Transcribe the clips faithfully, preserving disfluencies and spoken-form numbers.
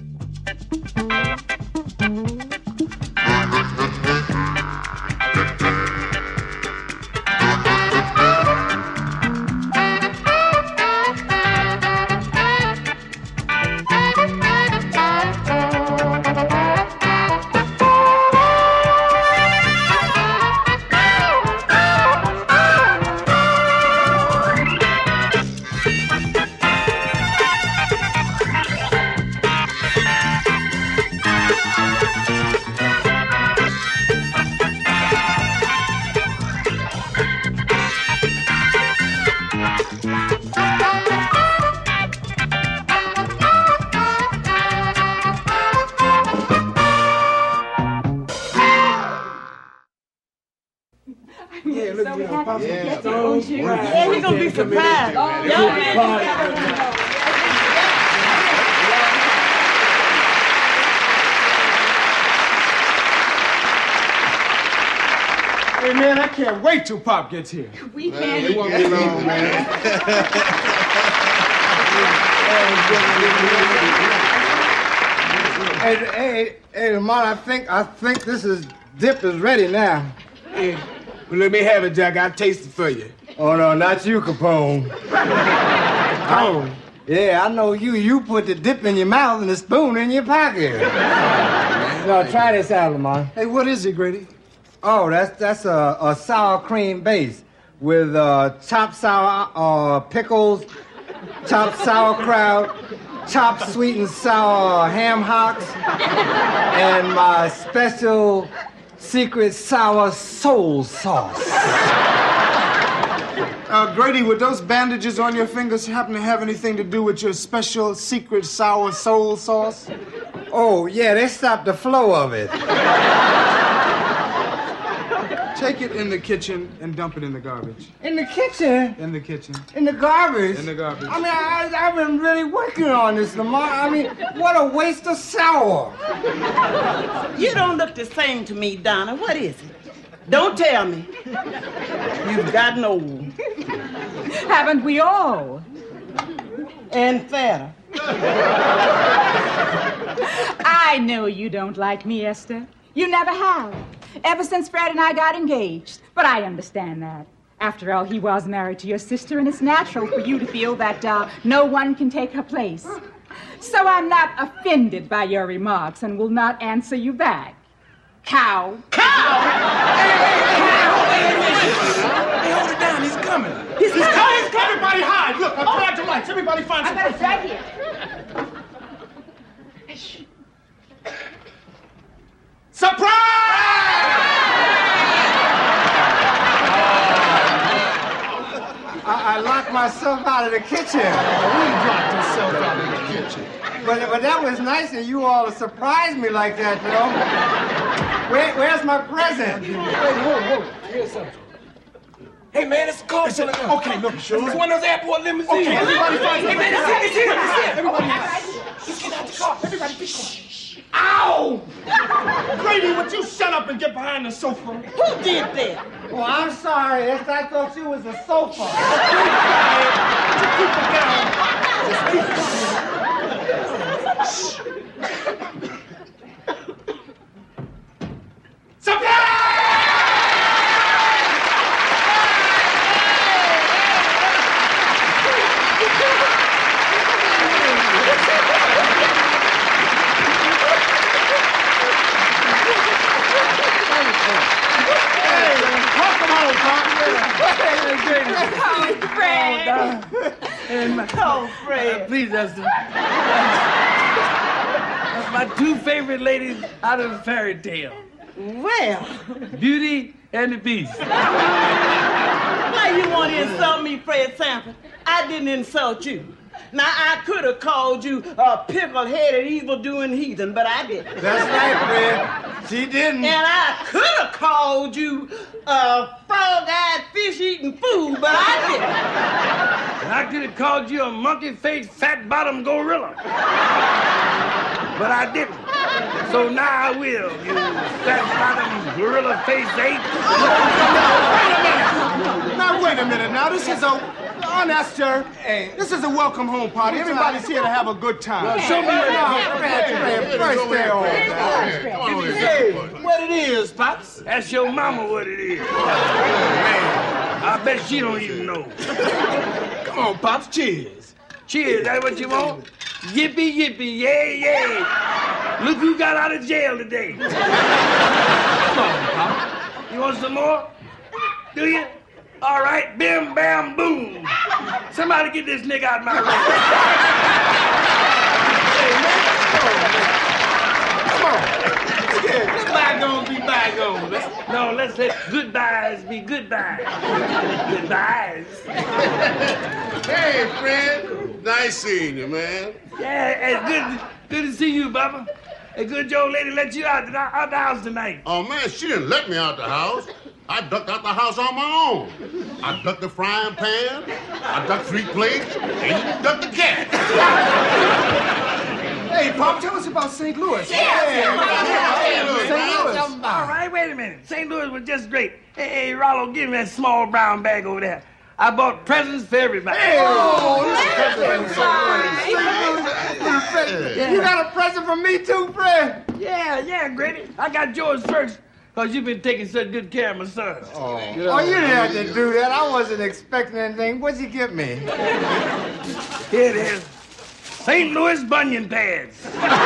Yeah, look, so you know, Papa, yeah, yeah, so, yeah, we're gonna be surprised. Oh, yeah. Hey, man, I can't wait till Pop gets here. We can't. It won't be long, man. Hey, hey, hey, Lamont, I think, I think this is, dip is ready now. Hey, well, let me have it, Jack. I'll taste it for you. Oh, no, not you, Capone. Capone? Yeah, I know you. You put the dip in your mouth and the spoon in your pocket. No, try this out, Lamont. Hey, what is it, Grady? Oh, that's that's a, a sour cream base with uh, chopped sour uh, pickles, chopped sauerkraut, chopped sweet and sour ham hocks, and my special secret sour soul sauce. Uh, Grady, would those bandages on your fingers happen to have anything to do with your special secret sour soul sauce? Oh, yeah, they stopped the flow of it. Take it in the kitchen and dump it in the garbage. In the kitchen? In the kitchen. In the garbage? In the garbage. I mean, I, I've been really working on this, Lamont. I mean, what a waste of sour. You don't look the same to me, Donna. What is it? Don't tell me. You've gotten old. Haven't we all? And fatter. I know you don't like me, Esther. You never have. Ever since Fred and I got engaged. But I understand that. After all, he was married to your sister, and it's natural for you to feel that uh, no one can take her place. So I'm not offended by your remarks and will not answer you back. Cow. Cow! Hey, hey, hey, hey, hold it down. He's coming. He's, he's coming. coming. Everybody hide. Look, I'll drag the lights. Everybody find I some. got it right here. Surprise! I, I locked myself out of the kitchen. We locked himself out of the kitchen. But, but that was nice of you all to surprise me like that, you know. Where, where's my present? Wait, whoa, whoa. Here's something. Hey, man, it's a car. It's a, okay, look, sure. It's one of those airport limousines. Okay, everybody find Hey, man, it's here, it's here, it's here. Everybody, let's get out the car. Everybody, be quiet. Ow! Grady, would you shut up and get behind the sofa? Who did that? Well, I'm sorry. Yes, I thought you was a sofa. Just keep it down. Surprise! Oh, Fred. Oh, Fred. Uh, please, Esther. That's my two favorite ladies out of the fairy tale. Well. Beauty and the Beast. Why you want to insult me, Fred Sanford? I didn't insult you. Now, I could have called you a pickle-headed, evil-doing heathen, but I didn't. That's right, Fred. She didn't. And I could have called you a frog-eyed, fish-eating fool, but I didn't. And I could have called you a monkey-faced, fat-bottomed gorilla. But I didn't. So now I will, you fat-bottomed, gorilla-faced ape. Wait a minute. Now, wait a minute. Now, this is a... Aunt Esther, hey, this is a welcome home party. Everybody's here to have a good time. Well, show me where it is. First day on. Hey, what it is, Pops? Ask your mama what it is. Man, I bet she don't even know. Come on, Pops, cheers. Cheers, that what you want? Yippee, yippee, yay, yay. Look who got out of jail today. Come on, Pop. You want some more? Do you? All right, bim, bam, boom. Somebody get this nigga out of my room. Hey, man, come on, man. Come on. Let bygones be bygones. Let's, no, let's let goodbyes be goodbyes. Goodbyes. Hey, Fred. Nice seeing you, man. Yeah, hey, good, good to see you, Bubba. A good Joe lady let you out the, out the house tonight. Oh, man, she didn't let me out the house. I ducked out the house on my own. I ducked the frying pan, I ducked three plates, and you ducked the cat. Hey, Pop, tell us about Saint Louis. Yeah, yeah. Saint Louis. Saint Louis. All right, wait a minute. Saint Louis was just great. Hey, hey, Rollo, give me that small brown bag over there. I bought presents for everybody. Hey, oh, yeah. You got a present for me too, Fred? Yeah, yeah, Grady. I got yours first, because you've been taking such good care of my son. Oh, oh, you didn't have to do that. I wasn't expecting anything. What'd you give me? Here it is. Saint Louis bunion pads.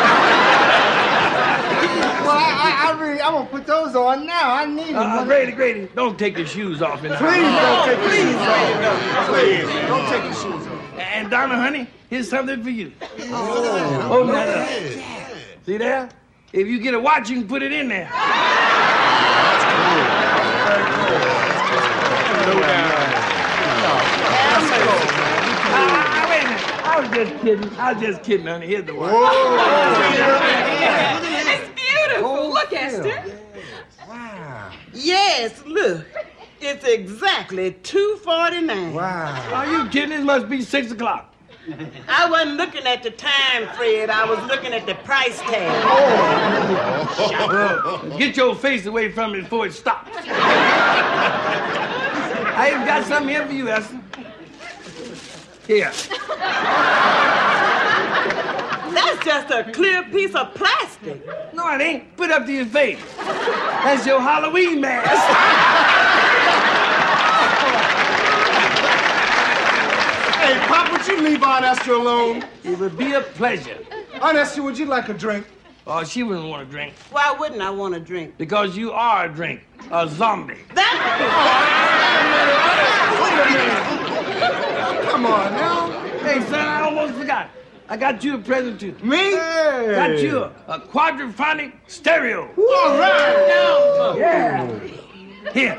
Well, I, I, I really, I'm gonna put those on now. I need them. Uh, Grady, Grady, don't take your shoes off. In the Please house. don't take your Please, shoes off. Please, don't take your shoes off. And Donna, honey, here's something for you. Oh, hold that up. See there? If you get a watch, you can put it in there. I was just kidding. I was just kidding, honey. Here's the watch. It's beautiful. Look, Esther. Wow. Yes, look. It's exactly two forty-nine. Wow. Are you kidding? It must be six o'clock. I wasn't looking at the time, Fred. I was looking at the price tag. Well, get your face away from it before it stops. I even got something here for you, Esther. Here. That's just a clear piece of plastic. No, it ain't. Put it up to your face. That's your Halloween mask. Hey, Pop, would you leave Aunt Esther alone? It would be a pleasure. Aunt Esther, would you like a drink? Oh, she wouldn't want to drink. Why wouldn't I want to drink? Because you are a drink. A zombie. That... Come on now. Hey, son, I almost forgot. I got you a present too. Me? Hey. Got you a, a quadraphonic stereo. All right. Uh, yeah. Here.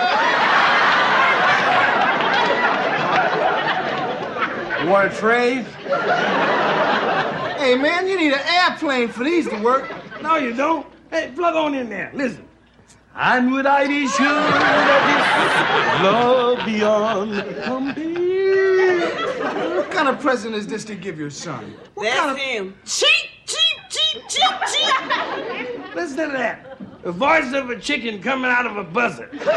You want a trade? Hey, man, you need an airplane for these to work. No, you don't. Hey, plug on in there. Listen. And would I be sure that this love beyond compare? What kind of present is this to give your son? What That's kind of... him. Cheap, cheap, cheap, cheap, cheap. Listen to that. The voice of a chicken coming out of a buzzard. Wait a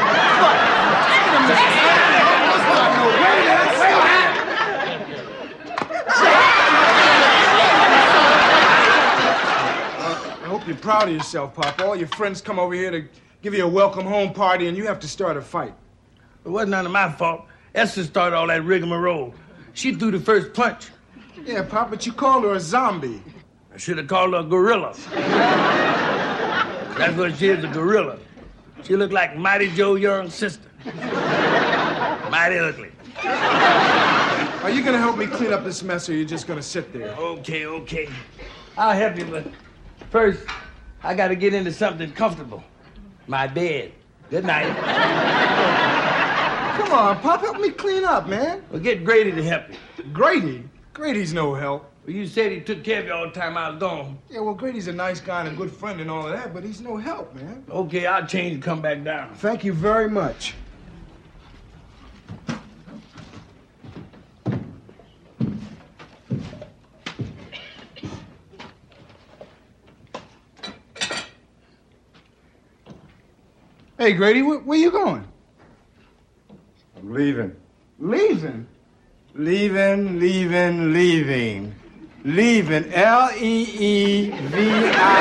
I hope you're proud of yourself, Pop. All your friends come over here to give you a welcome home party, and you have to start a fight. It wasn't none of my fault. Esther started all that rigmarole. She threw the first punch. Yeah, Pop, but you called her a zombie. I should have called her a gorilla. That's what she is, a gorilla. She looked like Mighty Joe Young's sister. Mighty ugly. Are you gonna help me clean up this mess, or are you just gonna sit there? Okay, okay. I'll help you, but first, I gotta get into something comfortable. My bed. Good night. Come on, Pop, help me clean up, man. Well, get Grady to help you. Grady? Grady's no help. Well, you said he took care of you all the time I was gone. Yeah, well, Grady's a nice guy and a good friend and all of that, but he's no help, man. Okay, I'll change and come back down. Thank you very much. Hey, Grady, where, where you going? I'm leaving. Leaving? Leaving, leaving, leaving. Leaving. L E E V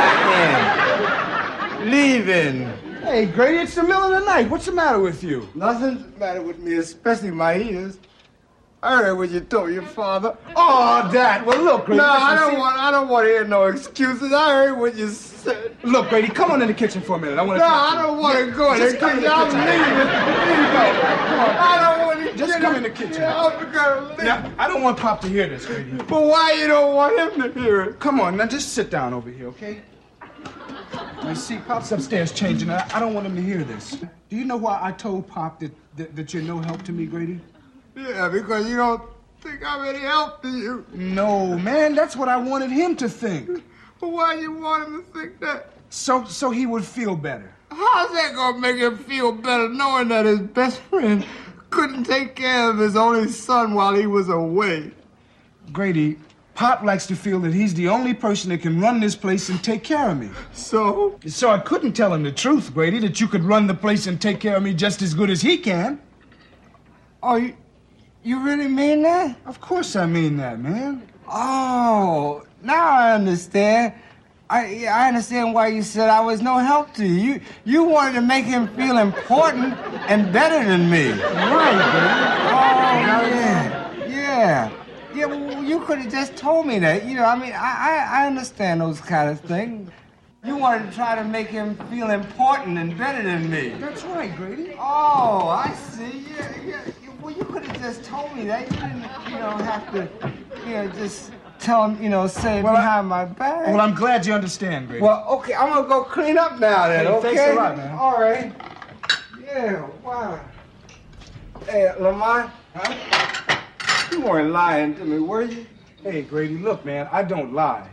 I N. Leaving. Hey, Grady, it's the middle of the night. What's the matter with you? Nothing's the matter with me, especially my ears. I heard what you told your father. Oh, that. Well, look, Grady. No, listen, I don't see- want. I don't want to hear no excuses. I heard what you said. Look, Grady, come on in the kitchen for a minute. I want No, to. I don't want to go in the Just come in kitchen. the I'm kitchen. leaving. Come on. I don't want to. Just come in the kitchen. Yeah, I'm gonna leave. Now, I don't want Pop to hear this, Grady. But why you don't want him to hear it? Come on, now just sit down over here, okay? Now, see, Pop's upstairs changing. I, I don't want him to hear this. Do you know why I told Pop that, that, that you're no help to me, Grady? Yeah, because you don't think I'm any help to you. No, man, that's what I wanted him to think. But why you want him to think that? So, so he would feel better. How's that gonna make him feel better knowing that his best friend couldn't take care of his only son while he was away? Grady, Pop likes to feel that he's the only person that can run this place and take care of me. So? So I couldn't tell him the truth, Grady, that you could run the place and take care of me just as good as he can. Oh, you, you really mean that? Of course I mean that, man. Oh, now I understand. I I understand why you said I was no help to you. You, you wanted to make him feel important and better than me. Right, Grady. Oh, yeah. Yeah. Yeah, well, you could have just told me that. You know, I mean, I, I, I understand those kind of things. You wanted to try to make him feel important and better than me. That's right, Grady. Oh, I see. Yeah, yeah. Well, you could have just told me that. You didn't, you know, have to, you know, just tell him, you know, say it Well, I- behind my back. Well, I'm glad you understand, Grady. Well, okay, I'm gonna go clean up now then, Hey, okay? thanks a lot, man. All right. Yeah, wow. Hey, Lamont. Huh? You weren't lying to me, were you? Hey, Grady, look, man, I don't lie.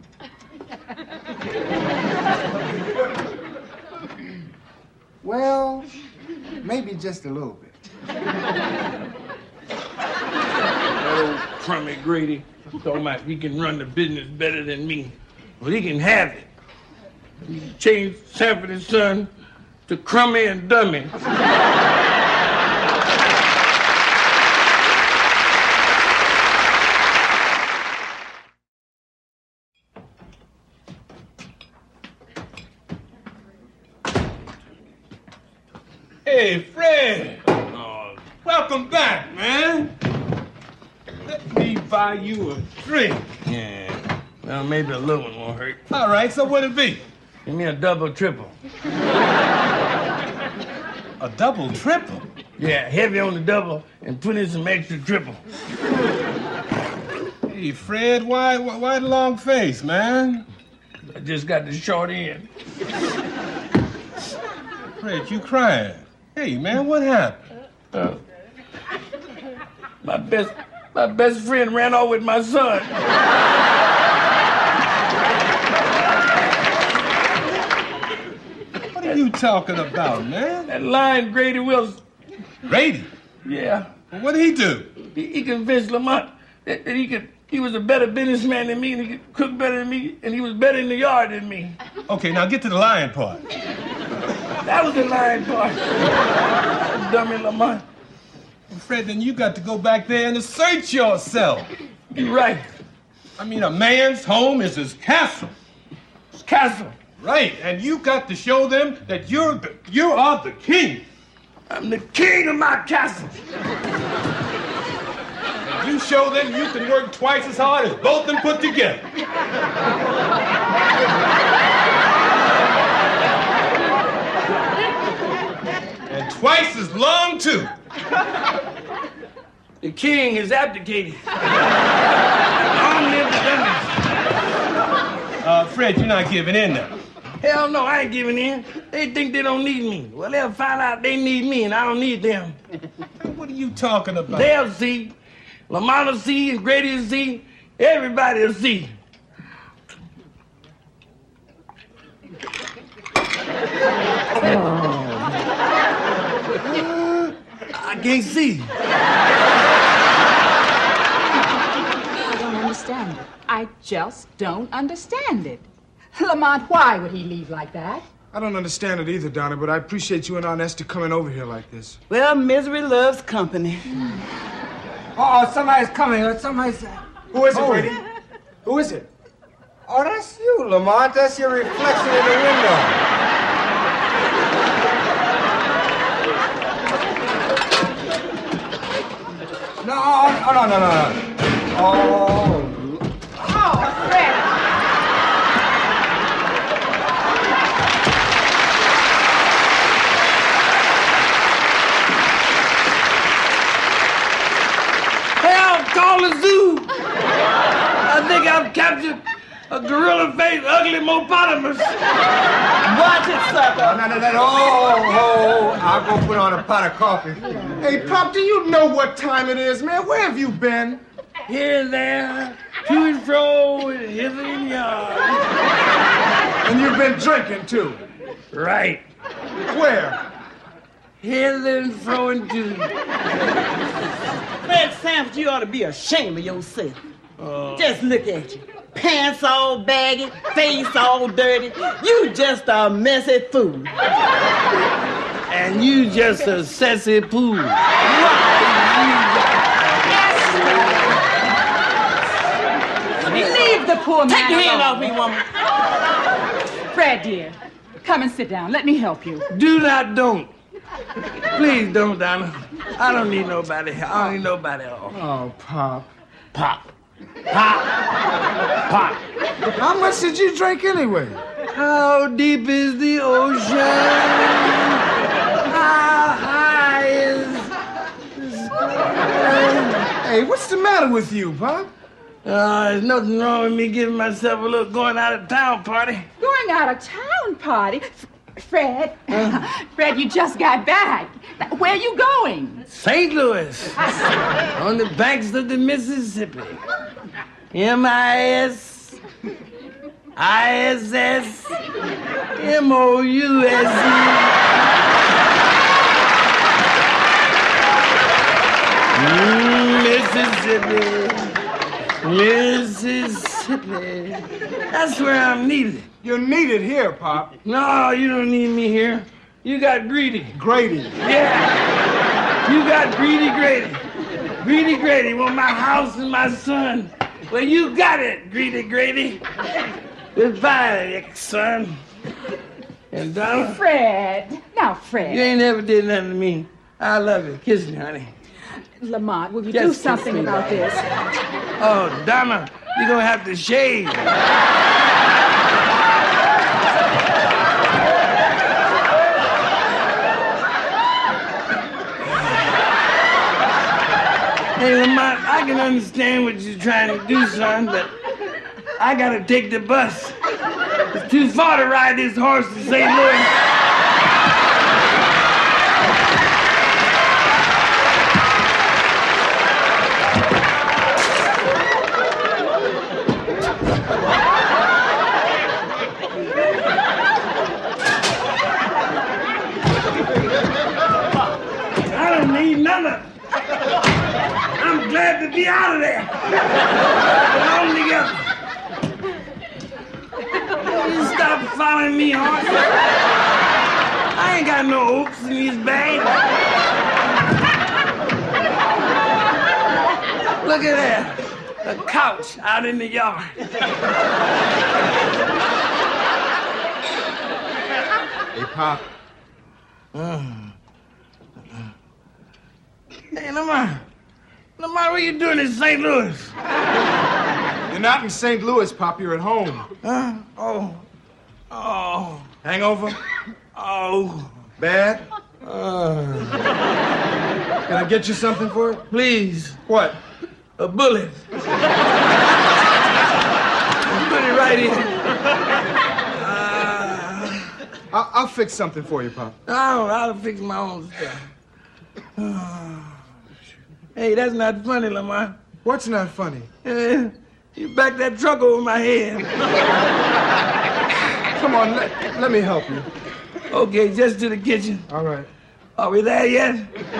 Well, maybe just a little bit. That old crummy Grady talking about he can run the business better than me. Well, he can have it. He changed Sanford and Son to Crummy and Dummy. Hey, Fred. Oh, welcome back, man. Let me buy you a drink. Yeah. Well, maybe a little one won't hurt. All right, so what'd it be? Give me a double triple. A double triple? Yeah, heavy on the double and put in some extra triple. Hey, Fred, why, why, why the long face, man? I just got the short end. Fred, you crying. Hey, man, what happened? Uh, my best, my best friend ran off with my son. What are you talking about, man? That lying Grady Wilson. Grady? Yeah. Well, what did he do? He, he convinced Lamont that, that he could. He was a better businessman than me, and he could cook better than me, and he was better in the yard than me. Okay, now get to the lying part. That was the lying part. Dummy Lamont. Well, Fred, then you got to go back there and assert yourself. You're right. I mean, a man's home is his castle. It's castle. Right, and you got to show them that you're the, you are the king. I'm the king of my castle. You show them you can work twice as hard as both of them put together. And twice as long, too. The king has abdicated. Long live the dummies. Uh, Fred, you're not giving in now. Hell no, I ain't giving in. They think they don't need me. Well, they'll find out they need me and I don't need them. What are you talking about? They'll see. Lamont will see, and Grady will see. Everybody will see. I can't see. I don't understand it. I just don't understand it. Lamont, why would he leave like that? I don't understand it either, Donna, but I appreciate you and Aunt Esther coming over here like this. Well, misery loves company. Oh, somebody's coming. Somebody's... Who is it, Oh. Brady? Who is it? Oh, that's you, Lamont. That's your reflection in the window. No, oh, no, no, no, no. Oh. Oh, Fred. Hey, I'll call the zoo. I think I've captured a gorilla-faced, ugly mopotamus. Watch it, sucker. No, no, no, no. Oh, oh, I'll go put on a pot of coffee. Hey, Pop, do you know what time it is, man? Where have you been? Here and there, to and fro, hither and yon. And you've been drinking, too. Right. Where? Hither and fro and to. Fred Sanford, you ought to be ashamed of yourself. Oh. Just look at you. Pants all baggy, face all dirty. You just a messy fool. And you just a sassy poo. Leave the poor man Take your hand alone. off me, woman. Fred, dear, come and sit down. Let me help you. Do not, don't. Please don't, Donna. I don't need nobody. I don't need nobody at all. Oh, Pop. Pop. Pop. Pop. How much did you drink anyway? How deep is the ocean? How high is the sky? Hey, what's the matter with you, Pop? Uh, there's nothing wrong with me giving myself a little going out of town party. Going out of town party? F- Fred, Fred, you just got back. Where are you going? Saint Louis, on the banks of the Mississippi. M I S, I S S, M O U S E. Mississippi, Mississippi. That's where I'm needed. You're needed here, Pop. No, you don't need me here. You got Greedy. Grady. Yeah. You got Greedy Grady. Greedy Grady want my house and my son. Well, you got it, Greedy Grady. Goodbye, ex-son. And Donna, Fred. Now, you Fred. ain't never did nothing to me. I love you. Kiss me, honey. Lamont, will you Just do kiss something me, about darling. this? Oh, Donna, you're gonna have to shave. Hey, Lamont, I can understand what you're trying to do, son, but I gotta take the bus. It's too far to ride this horse to Saint Louis. I don't need none of it. I'm glad to be out of there. Alone together. You stop following me, horse. I ain't got no hoops in these bags. Look at that. A couch out in the yard. Hey, Pop. Hey, Lamar. Lamar, what you doing in Saint Louis? You're not in Saint Louis, Pop. You're at home. Huh? Oh. Oh. Hangover? Oh. Bad? Uh, Can I get you something for it? please. What? A bullet. Put it right in. Uh, I'll, I'll fix something for you, Pop. I'll, I'll fix my own stuff. Hey, that's not funny, Lamar. What's not funny? Uh, you backed that truck over my head. Come on, let, let me help you. Okay, just to the kitchen. All right. Are we there yet?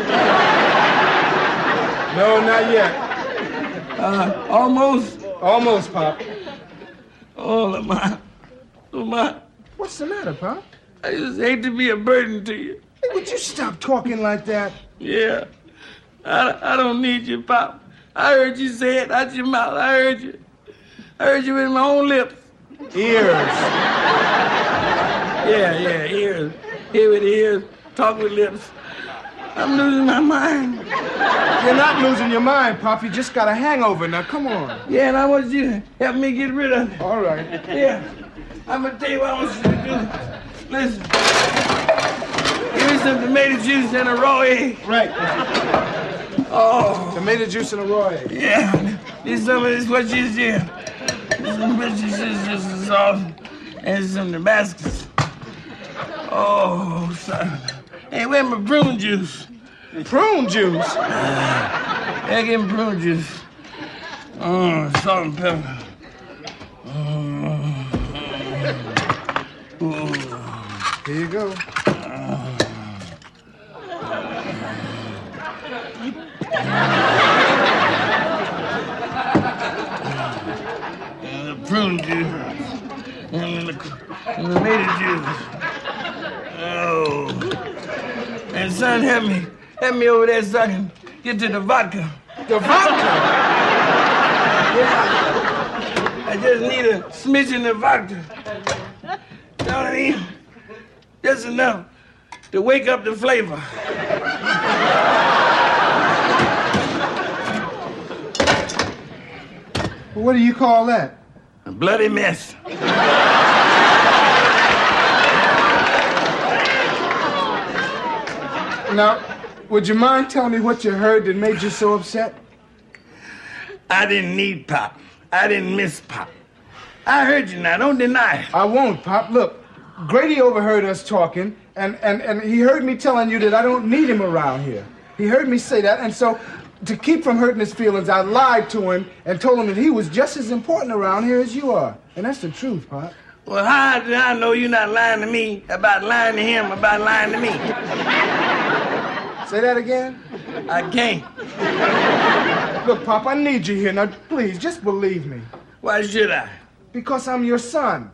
No, not yet. Uh, almost. Almost, Pop. Oh, Lamar. Lamar, What's the matter, Pop? I just hate to be a burden to you. Hey, would you stop talking like that? Yeah. I, I don't need you, Pop. I heard you say it out your mouth. I heard you. I heard you with my own lips. Ears. Yeah, yeah, ears. Hear with ears, talk with lips. I'm losing my mind. You're not losing your mind, Pop. You just got a hangover. Now, come on. Yeah, and I want you to help me get rid of it. All right. Yeah. I'm going to tell you what I want you to do. Listen. Give me some tomato juice and a raw egg. Right. Oh. Tomato juice and a raw egg. Yeah. This some of this what you did. Some bitches just some sauce and some Damascus. Oh, son. Hey, where's my prune juice? Prune juice? Yeah, give me prune juice. Oh, salt and pepper. Oh. Here you go. And the prune juice. And the, and the tomato juice. Oh. And son, help me. Help me over there so I can get to the vodka. The vodka? Yeah. I just need a smidgen of vodka. You know what I mean? Just enough to wake up the flavor. What do you call that? A bloody mess. Now, would you mind telling me what you heard that made you so upset? I didn't need Pop. I didn't miss Pop. I heard you now. Don't deny it. I won't, Pop. Look, Grady overheard us talking, and, and, and he heard me telling you that I don't need him around here. He heard me say that, and so to keep from hurting his feelings, I lied to him and told him that he was just as important around here as you are. And that's the truth, Pop. Well, how did I know you're not lying to me about lying to him about lying to me? Say that again? I can't. Look, Pop, I need you here. Now, please, just believe me. Why should I? Because I'm your son.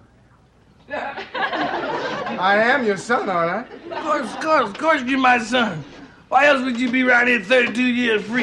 I am your son, aren't I? Of course, of course, of course you're my son. Why else would you be around here thirty-two years free?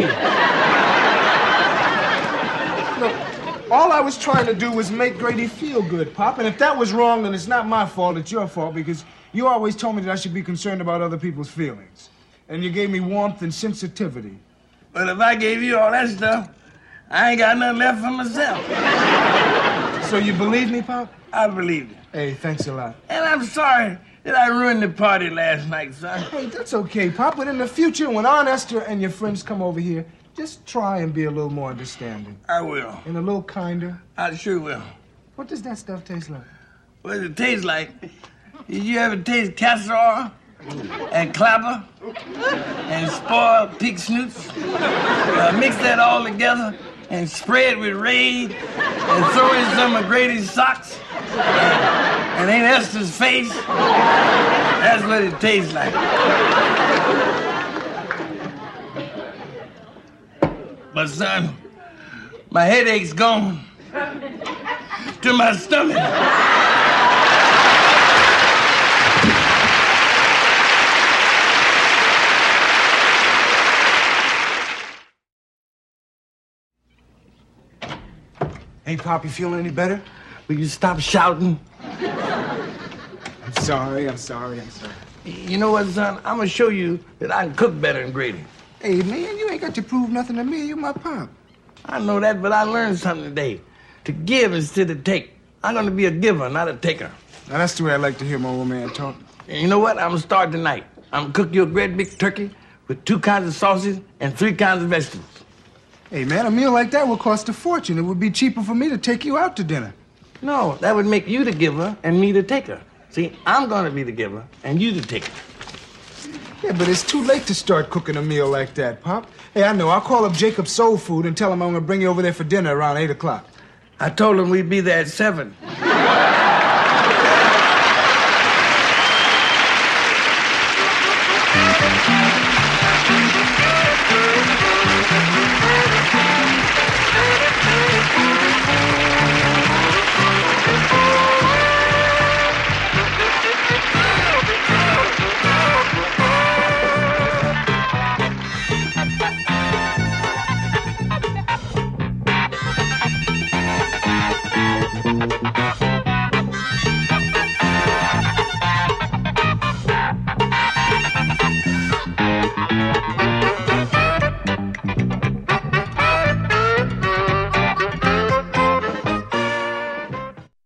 Look, all I was trying to do was make Grady feel good, Pop. And if that was wrong, then it's not my fault, it's your fault, because you always told me that I should be concerned about other people's feelings. And you gave me warmth and sensitivity. But if I gave you all that stuff, I ain't got nothing left for myself. So you believe me, Pop? I believe you. Hey, thanks a lot. And I'm sorry that I ruined the party last night, son. Hey, that's okay, Pop. But in the future, when Aunt Esther and your friends come over here, just try and be a little more understanding. I will. And a little kinder. I sure will. What does that stuff taste like? What does it taste like? Did you ever taste castor oil? And clapper? And spoiled pig snoots? Uh, mix that all together and spray it with Raid and throw in some of Grady's socks and, and ain't Esther's face? That's what it tastes like. But son, my headache's gone to my stomach. Hey, Pop, you feeling any better? Will you stop shouting? I'm sorry, I'm sorry, I'm sorry. You know what, son? I'm gonna show you that I can cook better than Grady. Hey, man, you ain't got to prove nothing to me. You my pop. I know that, but I learned something today. To give instead of take. I'm gonna be a giver, not a taker. Now, that's the way I like to hear my old man talk. And you know what? I'm gonna start tonight. I'm gonna cook you a great big turkey with two kinds of sauces and three kinds of vegetables. Hey, man, a meal like that would cost a fortune. It would be cheaper for me to take you out to dinner. No, that would make you the giver and me the taker. See, I'm gonna be the giver and you the taker. Yeah, but it's too late to start cooking a meal like that, Pop. Hey, I know. I'll call up Jacob Soul Food and tell him I'm gonna bring you over there for dinner around eight o'clock. I told him we'd be there at seven. Thank you.